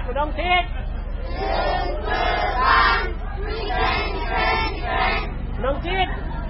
ម្ដងទៀតម្ដងទៀត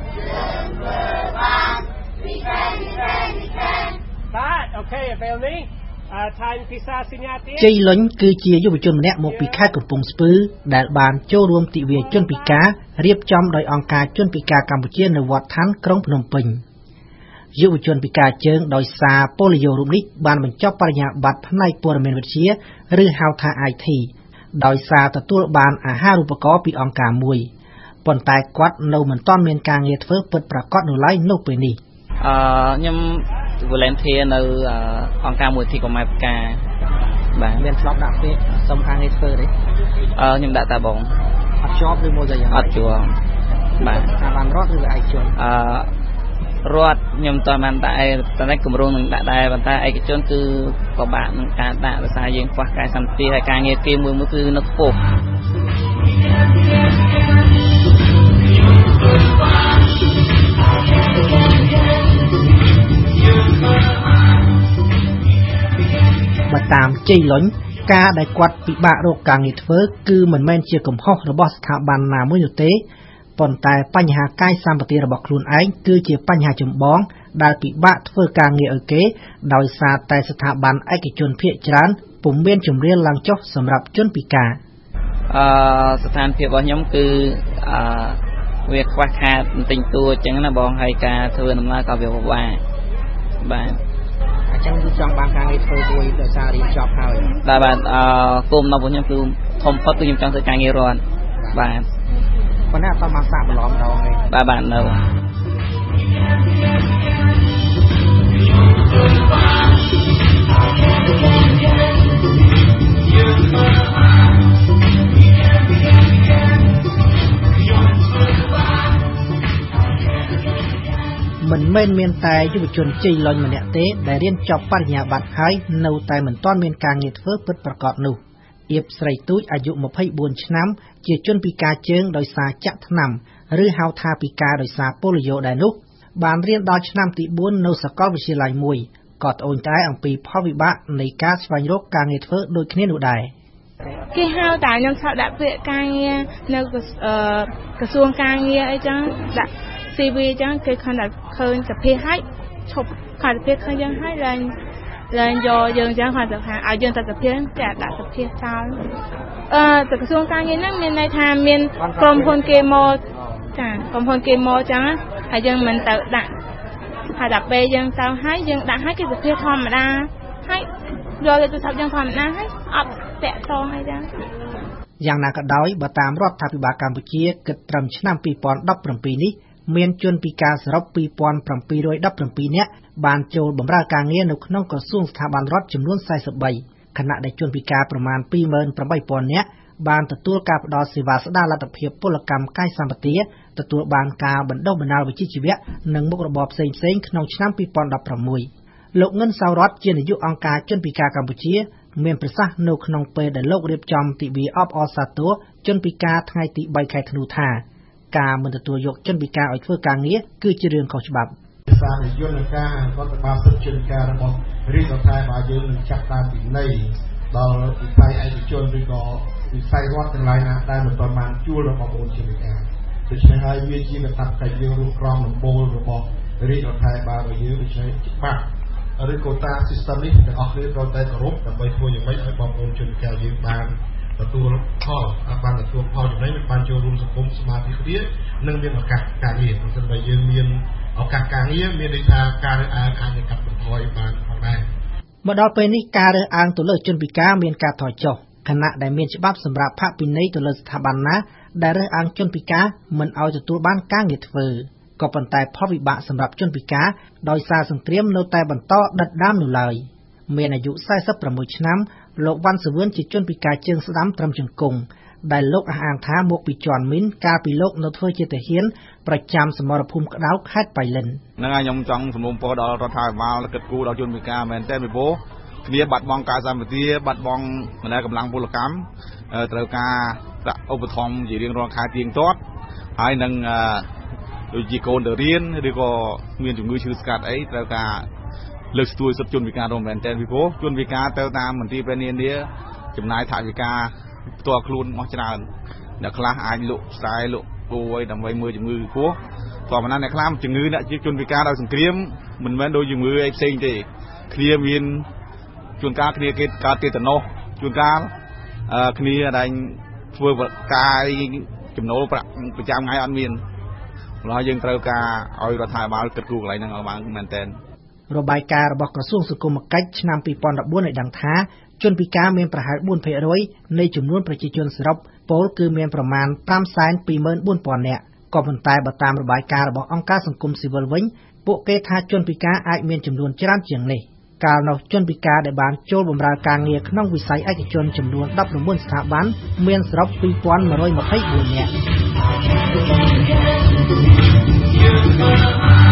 បាទអូខេពេលនេះថៃភាសាសញ្ញាទៀតជ័យលុញគឺជាយុវជនម្នាក់មកពីខេត្តកំពង់ស្ពឺដែលបានចូលរួមទិវាជនពិការរៀបចំដោយអង្គការជនពិការកម្ពុជានៅវត្តឋានក្រុងភ្នំពេញយុវជនពិការជើងដោយសារប៉ូលីយ៉ូរូបនេះបានបញ្ចប់បរិញ្ញាបត្រផ្នែកព័ត៌មានវិទ្យាឬហៅថា IT ដោយសារទទួលបានអាហារូបករណ៍ពីអង្គការមួយប៉ុន្តែគាត់នៅមិនទាន់មានការងារធ្វើពិតប្រាកដនៅឡើយនៅពេលនេះខ្ញុំ volunteer នៅអង្គការមួយទីកុមារពិការបាទមានធ្លាប់ដាក់ពាក្យសុំការងារធ្វើទេខ្ញុំដាក់តាបងអត់ជាប់ឬមួយយ៉ាងអត់ជាប់បាទថាបានរត់ឬឯកជនរត់ខ្ញុំតើបានតែតែគម្រោងនឹងដាក់ដែរប៉ុន្តែឯកជនគឺពិបាកនឹងការដាក់ដោយសារយើងខ្វះកាយសម្បត្តិហើយការងារគេមួយគឺនៅខ្ពស់បើតាមជ័យលុញការដែលគាត់ពិបាករកការងារធ្វើគឺមិនមែនជាកំហុសរបស់ស្ថាប័នណាមួយនោះទេប៉ុន្តែបញ្ហាកាយសម្បត្តិរបស់ខ្លួនឯងគឺជាបញ្ហាចម្បងដែលពិបាកធ្វើការងារឲ្យគេដោយសារតែស្ថាប័នឯកជនភាគច្រើនពុំមានជំរាលឡើងចុះសម្រាប់ជនពិការស្ថានភាពរបស់ខ្ញុំគឺវាខ្វះខាតបន្តិចតួអញ្ចឹងណាបងហើយការធ្វើដំណើរក៏វាពិបាកបាទអញ្ចឹងគឺចង់បានការងារធ្វើមួយដោយសាររៀនចប់ហើយបាទគោលបំណងរបស់ខ្ញុំគឺធំផុតគឺខ្ញុំចង់ធ្វើការងាររត់បាទប៉ុន្តែអត់បានសាកបន្លំដងទេបាទនៅមិនមែនមានតែយុវជនជ័យលុញម្នាក់ទេដែលរៀនចប់បរិញ្ញាបត្រហើយនៅតែមិនទាន់មានការងារធ្វើពិតប្រាកដនោះអៀបស្រីទូចអាយុ24ឆ្នាំជាជនពិការជើងដោយសារចាក់ថ្នាំឬហៅថាពិការដោយសារប៉ូលីយ៉ូដែរនោះបានរៀនដល់ឆ្នាំទី4នៅសាកលវិទ្យាល័យមួយក៏ត្អូញត្អែអំពីផលវិបាកនៃការស្វែងរកការងារធ្វើដូចគ្នានោះដែរគេហៅតែខ្ញុំឆ្លងដាក់ពាក្យការងារនៅក្រសួងការងារអីចឹងដាក់ CV ចឹងគេខំតែឃើញសភាឲ្យឈប់ខំសភាឃើញយើងឲ្យឡើងយកយើងចឹងគាត់ទៅថាឲ្យយើងទៅសភាចាដាក់សភាចោលទៅក្រសួងការងារហ្នឹងមានន័យថាមានក្រុមហ៊ុនគេមកចាក្រុមហ៊ុនគេមកចឹងហើយយើងមិនទៅដាក់ហើយដល់ពេលយើងទៅហើយយើងដាក់ឲ្យគេសភាធម្មតាហើយយកទៅថាយើងធម្មតាហើយអត់តាក់ទងអីចឹងយ៉ាងណាក៏ដោយបើតាមរដ្ឋាភិបាលកម្ពុជាគិតត្រឹមឆ្នាំ2017នេះមានជនពិការសរុប2717នាក់បានចូលបម្រើការងារនៅក្នុងក្រសួងស្ថាប័នរដ្ឋចំនួន43ខណៈដែលជនពិការប្រមាណ28000នាក់បានទទួលការផ្តល់សេវាស្ដារលទ្ធភាពពលកម្មកាយសម្បទាទទួលបានការបណ្ដុះបណ្ដាលវិជ្ជាជីវៈនិងមុខរបរផ្សេងៗក្នុងឆ្នាំ2016លោកងិនសៅរតជានាយកអង្គការជនពិការកម្ពុជាមានប្រសាសន៍នៅក្នុងពេលដែលលោករៀបចំទិវាអបអរសាទរជនពិការថ្ងៃទី3ខែធ្នូថាការមិនទទួលយកជនពិការឲ្យធ្វើការងារគឺជារឿងខុសច្បាប់សារយន្តការរដ្ឋបាលសិទ្ធិជនពិការរបស់រាជរដ្ឋាភិបាលយើងនឹងចាត់តាមពីនៃដល់វិស័យឯកជនឬក៏វិស័យរដ្ឋទាំងឡាយណាដែលមិនទាន់បានជួលរបស់បងជនពិការដូច្នេះហើយវាជាកថាកិច្ចយើងរួមក្រមដំបូលរបស់រាជរដ្ឋាភិបាលរបស់យើងដូច្នេះច្បាប់ឬក៏តា system នេះទាំងអស់គ្នាត្រូវតែគោរពដើម្បីធ្វើយ៉ាងម៉េចឲ្យបងប្អូនជនពិការយើងបានទទួលផលបានទទួលផលចំណេញបានចូលរួមសង្គមសមាធិគ្នានិងមានឱកាសការងារប្រសិនបើយើងមានឱកាសការងារមានន័យថាការរើសអើងអាចនឹងកាត់បន្ថយបានផងដែរមកដល់ពេលនេះការរើសអើងទៅលើជនពិការមានការថយចុះខណៈដែលមានច្បាប់សម្រាប់ផាកពិន័យទៅលើស្ថាប័នណាដែលរើសអើងជនពិការមិនឲ្យទទួលបានការងារធ្វើក៏ប៉ុន្តែផលវិបាកសម្រាប់ជនពិការដោយសារសង្គ្រាមនៅតែបន្តដិតដាមនៅឡើយមានអាយុ46ឆ្នាំលោកវ៉ាន់សវឿនជាជនពិការជើងស្ដាំត្រឹមជង្គង់ដែលលោកអះអាងថាមកពីជាន់មីនកាលពីលោកនៅធ្វើជាទាហានប្រចាំសមរភូមិក្តៅខេត្តបៃលិនហ្នឹងហើយខ្ញុំចង់សំណូមពរដល់រដ្ឋាភិបាលគិតគូរដល់ជនពិការមែនទែនពីព្រោះគ្នាបាត់បង់ការសម្បទាបាត់បង់មនោកម្លាំងពលកម្មត្រូវការប្រាក់ឧបត្ថម្ភជារៀងរាល់ខែទៀងទាត់ហើយនឹងដូចជាកូនទៅរៀនឬក៏មានជំងឺឈឺស្កាត់អីត្រូវការលើកស្ទួយសិទ្ធិជនពិការរួមមែនទែនពីព្រោះជនពិការទៅតាមមន្ទីរពេទ្យនានាចំណាយថវិកាផ្ទាល់ខ្លួនមកច្រើនអ្នកខ្លះអាចលក់ខ្សែលក់គោឲ្យដើម្បីមើលជំងឺពោះធម្មតាអ្នកខ្លះជំងឺអ្នកជាជនពិការដោយសង្គ្រាមមិនមែនដូចជំងឺអីផ្សេងទេគ្នាមានជួនកាលគ្នាគេកើតទេតាណូសជួនកាលគ្នាដែលធ្វើការចំណូលប្រាក់ប្រចាំថ្ងៃអត់មានម្ល៉េះយើងត្រូវការឲ្យរដ្ឋាភិបាលគិតគូរកន្លែងហ្នឹងឲ្យបានមែនទែនរបាយការណ៍របស់ក្រសួងសង្គមគិច្ចឆ្នាំ2014ឲ្យដឹងថាជនពិការមានប្រហែល 4% នៃចំនួនប្រជាជនសរុបពលគឺមានប្រមាណ 524,000 នាក់ក៏ប៉ុន្តែបើតាមរបាយការណ៍របស់អង្គការសង្គមស៊ីវិលវិញពួកគេថាជនពិការអាចមានចំនួនច្រើនជាងនេះកាលនោះជនពិការដែលបានចូលបម្រើការងារក្នុងវិស័យឯកជនចំនួន19ស្ថាប័នមានសរុប 2,124 នាក់